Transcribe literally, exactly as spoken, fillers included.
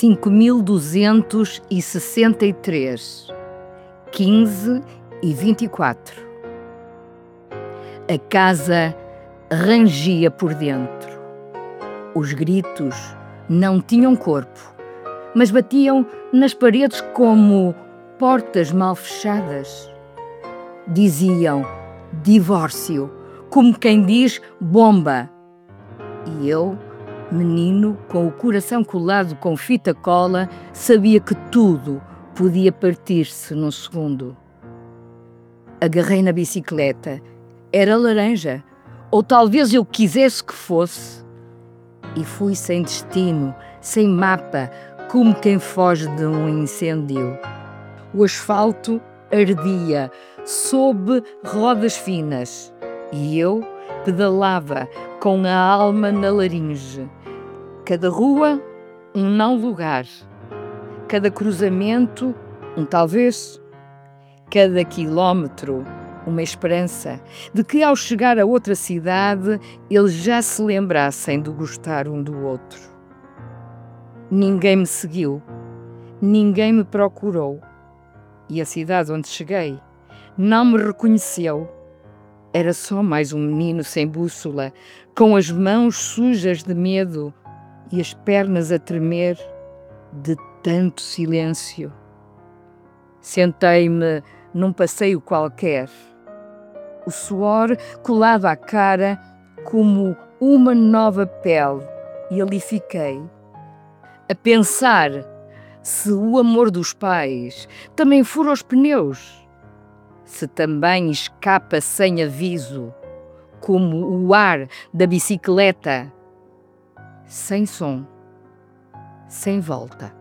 cinco mil duzentos e sessenta e três, quinze e vinte e quatro. A casa rangia por dentro. Os gritos não tinham corpo, mas batiam nas paredes como portas mal fechadas. Diziam divórcio, como quem diz bomba. E eu, menino, com o coração colado com fita cola, sabia que tudo podia partir-se num segundo. Agarrei na bicicleta. Era laranja, ou talvez eu quisesse que fosse. E fui sem destino, sem mapa, como quem foge de um incêndio. O asfalto ardia sob rodas finas e eu pedalava com a alma na laringe. Cada rua, um não lugar. Cada cruzamento, um talvez. Cada quilómetro, uma esperança de que ao chegar a outra cidade eles já se lembrassem de gostar um do outro. Ninguém me seguiu, ninguém me procurou e a cidade onde cheguei não me reconheceu. Era só mais um menino sem bússola, com as mãos sujas de medo e as pernas a tremer de tanto silêncio. Sentei-me num passeio qualquer. O suor colado à cara como uma nova pele, e ali fiquei, a pensar se o amor dos pais também fura os pneus, se também escapa sem aviso, como o ar da bicicleta, sem som, sem volta.